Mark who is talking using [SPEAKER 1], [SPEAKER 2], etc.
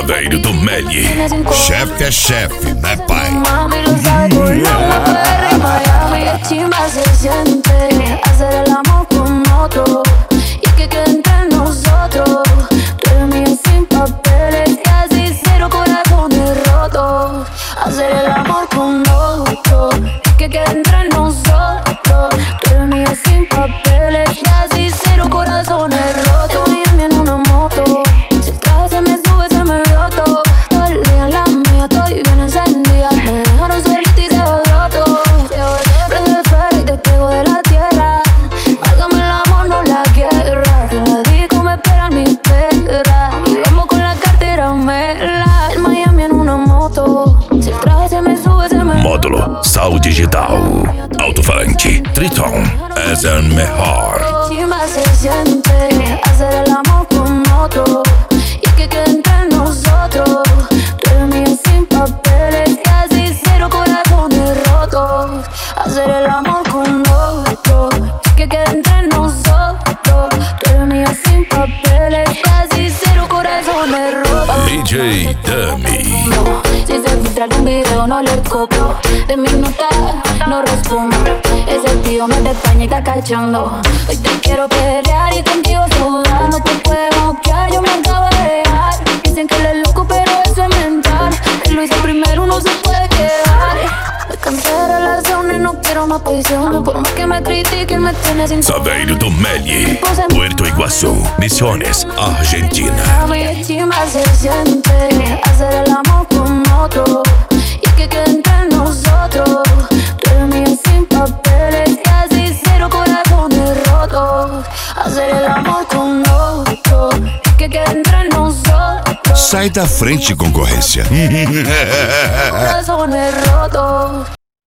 [SPEAKER 1] Saveiro do Meli.
[SPEAKER 2] Chefe é chefe, né, pai?
[SPEAKER 3] Mami lo sabe por la mujer en Miami. Es chimba se siente hacer el amor con otro. Y que quede entre nosotros. Tú eres mía sin papeles y así cero corazones rotos. Hacer el amor con otro. Y que quede entre nosotros. Tú eres mía sin papeles y así cero corazones rotos. Miami en una moto. Si el traje se me sube, se me roto. Todo el día en la mía, estoy bien encendida. Me dejaron solita y se roto. Prende el ferry y te pego de la tierra. Válgame el amor, no la guerra. En la disco me esperan mis perras. Y vamos con la cartera mela. En Miami en una moto. Si el traje se me sube, se me
[SPEAKER 1] Módulo Sal Digital. Alto-falante Triton. Es el mejor.
[SPEAKER 3] Chimba se siente hacer el amor con otro. Y que quede entre nosotros. Tú eres mía sin papeles y así cero corazones rotos. Hacer el amor con otro. Y que quede entre nosotros. Tú eres mía sin papeles y así cero corazones rotos.
[SPEAKER 1] DJ Dummy.
[SPEAKER 3] No, si se filtra algún video no le copio. De mi nota no respondo. Ese tío no es de España y está cachando. Hoy te quiero pelear y contigo sudar. No te puedo bloquear, yo me acabo de dejar. Dicen que él es loco pero eso es mental. Él lo hizo primero, no se puede quedar. Me cansé de relaciones, no quiero más posiciones. Por más que me critiquen me tienes sin
[SPEAKER 1] Saveiro do Meli. Puerto Iguazú, Misiones, Argentina.
[SPEAKER 3] Mami, chimba se siente hacer el amor con otro. Y que quede entre nosotros. Tú eres mía sin papeles y así cero corazones rotos. Hacer el amor con otro. Y que quede entre nosotros.
[SPEAKER 2] Sai da frente, concorrência.
[SPEAKER 3] Corazones rotos.